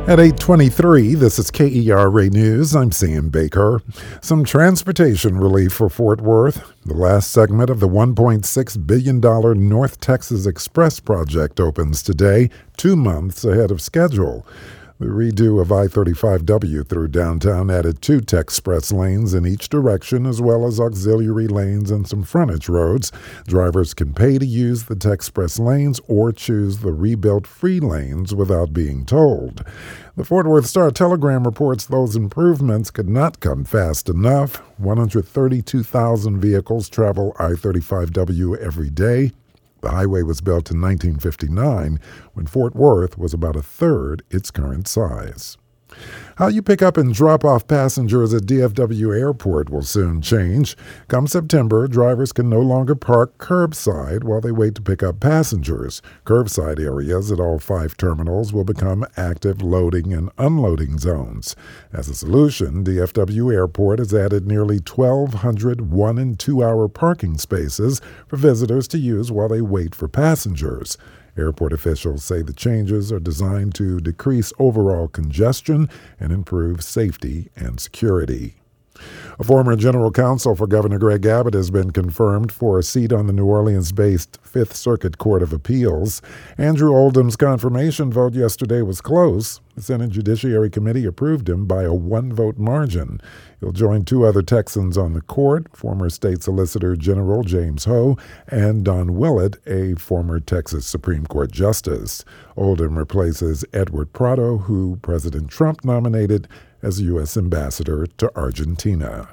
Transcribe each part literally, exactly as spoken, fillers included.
At eight twenty-three, this is K E R A News. I'm Sam Baker. Some transportation relief for Fort Worth. The last segment of the one point six billion dollars North Texas Express project opens today, two months ahead of schedule. The redo of I thirty-five W through downtown added two Texpress lanes in each direction, as well as auxiliary lanes and some frontage roads. Drivers can pay to use the Texpress lanes or choose the rebuilt free lanes without being tolled. The Fort Worth Star-Telegram reports those improvements could not come fast enough. one hundred thirty-two thousand vehicles travel I thirty-five W every day. The highway was built in nineteen fifty-nine, when Fort Worth was about a third its current size. How you pick up and drop off passengers at D F W Airport will soon change. Come September, drivers can no longer park curbside while they wait to pick up passengers. Curbside areas at all five terminals will become active loading and unloading zones. As a solution, D F W Airport has added nearly twelve hundred one- and two-hour parking spaces for visitors to use while they wait for passengers. Airport officials say the changes are designed to decrease overall congestion and improve safety and security. A former general counsel for Governor Greg Abbott has been confirmed for a seat on the New Orleans-based Fifth Circuit Court of Appeals. Andrew Oldham's confirmation vote yesterday was close. The Senate Judiciary Committee approved him by a one-vote margin. He'll join two other Texans on the court, former State Solicitor General James Ho and Don Willett, a former Texas Supreme Court justice. Oldham replaces Edward Prado, who President Trump nominated as U S ambassador to Argentina.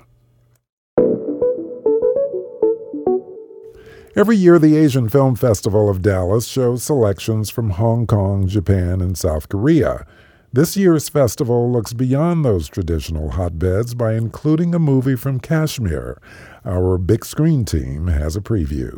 Every year, the Asian Film Festival of Dallas shows selections from Hong Kong, Japan, and South Korea. This year's festival looks beyond those traditional hotbeds by including a movie from Kashmir. Our big screen team has a preview.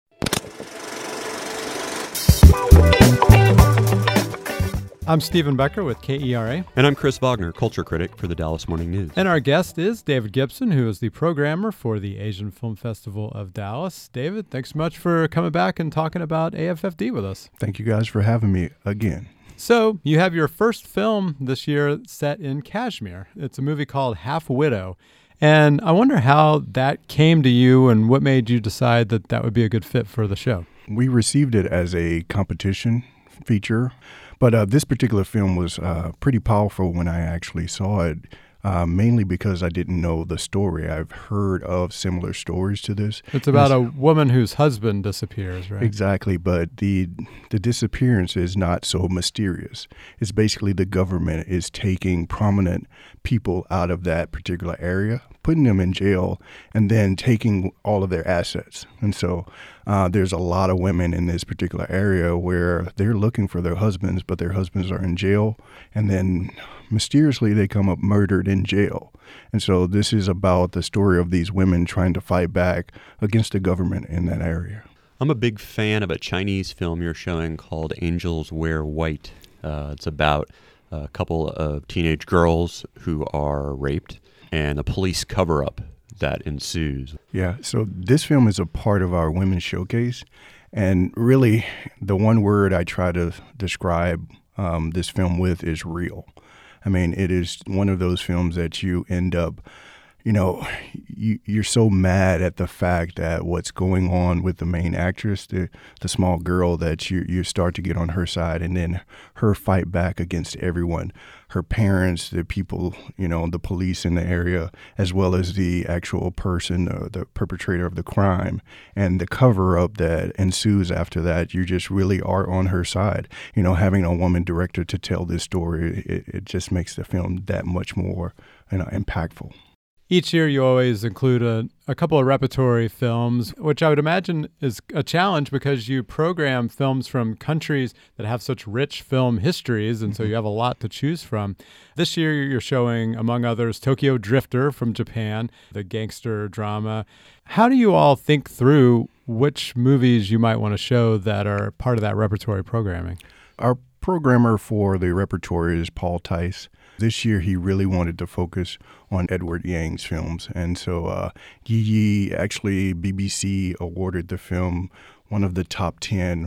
I'm Stephen Becker with K E R A. And I'm Chris Wagner, culture critic for the Dallas Morning News. And our guest is David Gibson, who is the programmer for the Asian Film Festival of Dallas. David, thanks so much for coming back and talking about A F F D with us. Thank you guys for having me again. So, you have your first film this year set in Kashmir. It's a movie called Half Widow. And I wonder how that came to you and what made you decide that that would be a good fit for the show. We received it as a competition feature, but uh, this particular film was uh, pretty powerful when I actually saw it, uh, mainly because I didn't know the story. I've heard of similar stories to this. It's about a woman whose husband disappears, right? Exactly, but the the disappearance is not so mysterious. It's basically the government is taking prominent people out of that particular area, putting them in jail, and then taking all of their assets. And so uh, there's a lot of women in this particular area where they're looking for their husbands, but their husbands are in jail, and then mysteriously they come up murdered in jail. And so this is about the story of these women trying to fight back against the government in that area. I'm a big fan of a Chinese film you're showing called Angels Wear White. Uh, it's about a couple of teenage girls who are raped and a police cover-up that ensues. Yeah, so this film is a part of our Women's Showcase. And really, the one word I try to describe um, this film with is real. I mean, it is one of those films that you end up, you know, you, you're so mad at the fact that what's going on with the main actress, the the small girl, that you, you start to get on her side, and then her fight back against everyone, her parents, the people, you know, the police in the area, as well as the actual person, uh, the perpetrator of the crime, and the cover-up that ensues after that. You just really are on her side. You know, having a woman director to tell this story, it, it just makes the film that much more, you know, impactful. Each year you always include a, a couple of repertory films, which I would imagine is a challenge because you program films from countries that have such rich film histories, and so you have a lot to choose from. This year you're showing, among others, Tokyo Drifter from Japan, the gangster drama. How do you all think through which movies you might want to show that are part of that repertory programming? Our programmer for the repertory is Paul Tice. This year, he really wanted to focus on Edward Yang's films. And so uh, Yi Yi, actually, B B C awarded the film one of the top ten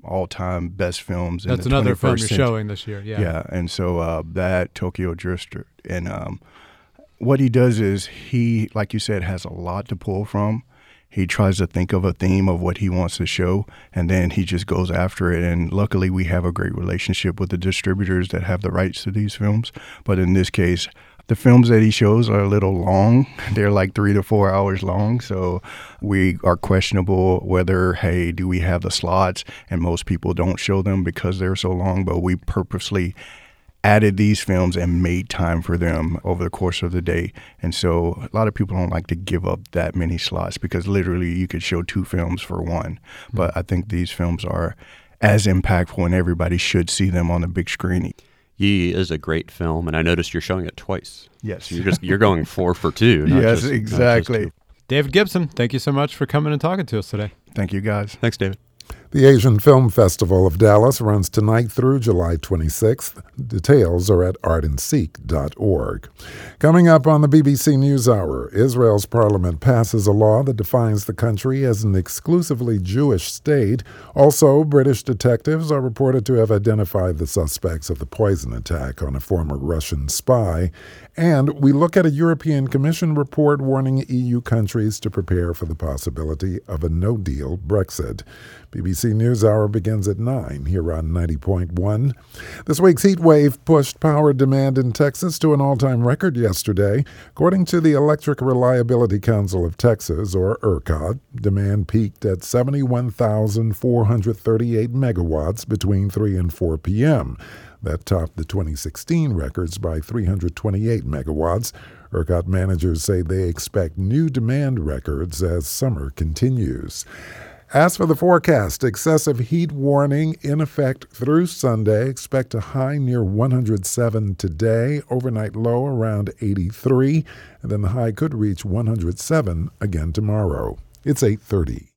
all-time best films. That's in the another film you're century. showing this year. Yeah. Yeah, and so uh, that Tokyo Drifter, and um, what he does is he, like you said, has a lot to pull from. He tries to think of a theme of what he wants to show, and then he just goes after it. And luckily, we have a great relationship with the distributors that have the rights to these films. But in this case, the films that he shows are a little long. They're like three to four hours long. So we are questionable whether, hey, do we have the slots? And most people don't show them because they're so long. But we purposely added these films and made time for them over the course of the day. And so a lot of people don't like to give up that many slots because literally you could show two films for one. Mm-hmm. But I think these films are as impactful and everybody should see them on the big screen. Yi is a great film, and I noticed you're showing it twice. Yes. So you're just you're going four for two. Not yes, just, exactly. Not just David Gibson, thank you so much for coming and talking to us today. Thank you, guys. Thanks, David. The Asian Film Festival of Dallas runs tonight through July twenty-sixth. Details are at art and seek dot org. Coming up on the B B C NewsHour, Israel's parliament passes a law that defines the country as an exclusively Jewish state. Also, British detectives are reported to have identified the suspects of the poison attack on a former Russian spy. And we look at a European Commission report warning E U countries to prepare for the possibility of a no-deal Brexit. B B C NewsHour begins at nine here on ninety point one. This week's heat wave pushed power demand in Texas to an all-time record yesterday. According to the Electric Reliability Council of Texas, or ERCOT, demand peaked at seventy-one thousand four hundred thirty-eight megawatts between three and four p.m. That topped the twenty sixteen records by three hundred twenty-eight megawatts. ERCOT managers say they expect new demand records as summer continues. As for the forecast, excessive heat warning in effect through Sunday. Expect a high near one hundred seven today, overnight low around eighty-three, and then the high could reach one hundred seven again tomorrow. It's eight thirty.